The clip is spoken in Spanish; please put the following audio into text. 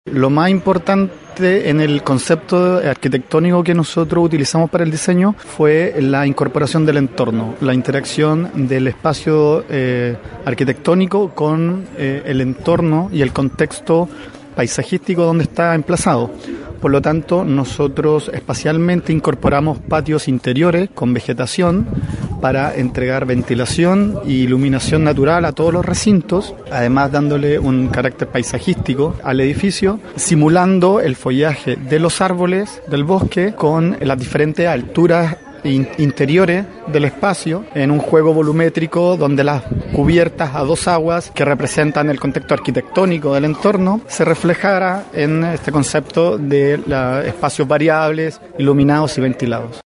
Lo más importante en el concepto arquitectónico que nosotros utilizamos para el diseño fue la incorporación del entorno, la interacción del espacio arquitectónico con el entorno y el contexto paisajístico donde está emplazado. Por lo tanto, nosotros espacialmente incorporamos patios interiores con vegetación para entregar ventilación e iluminación natural a todos los recintos, además dándole un carácter paisajístico al edificio, simulando el follaje de los árboles del bosque con las diferentes alturas interiores del espacio en un juego volumétrico donde las cubiertas a dos aguas que representan el contexto arquitectónico del entorno se reflejara en este concepto de espacios variables, iluminados y ventilados.